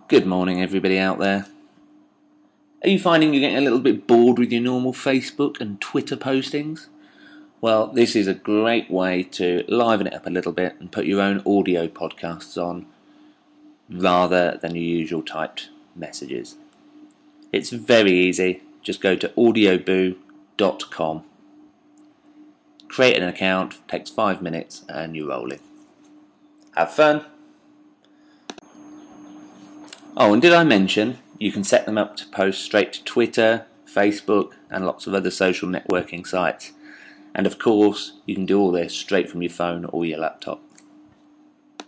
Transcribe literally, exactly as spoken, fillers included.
Good morning, everybody out there. Are you finding you're getting a little bit bored with your normal Facebook and Twitter postings? Well, this is a great way to liven it up a little bit and put your own audio podcasts on rather than your usual typed messages. It's very easy. Just go to audioboo dot com. Create an account, takes five minutes and you're rolling. Have fun! Oh, and did I mention you can set them up to post straight to Twitter, Facebook, and lots of other social networking sites. And of course, you can do all this straight from your phone or your laptop.